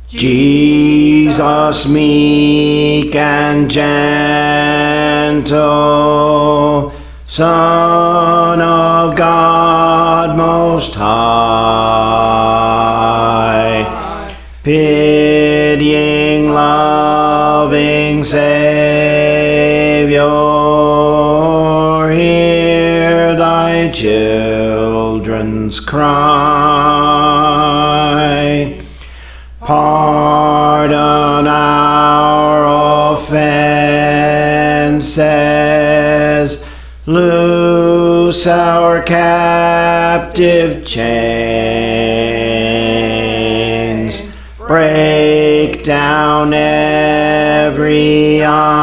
Jesus, meek and gentle, Son of God most high, pitying, loving Savior, hear thy children's cry. Pardon our offenses, loose our captive chains, break down every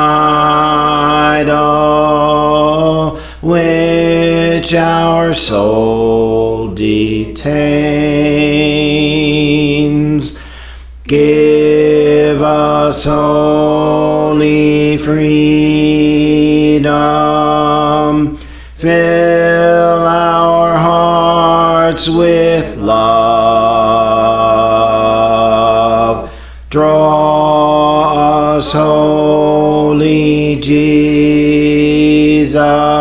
idol which our soul detains. Give us holy freedom, fill our hearts with love, draw us, holy Jesus,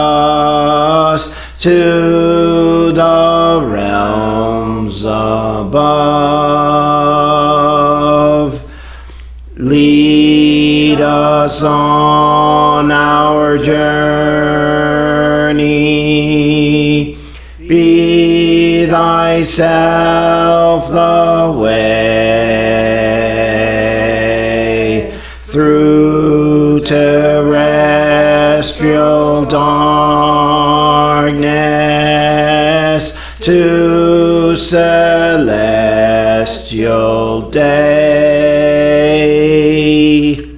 to the realms above. Lead us on our journey, be thyself the way through terrestrial darkness to celestial day.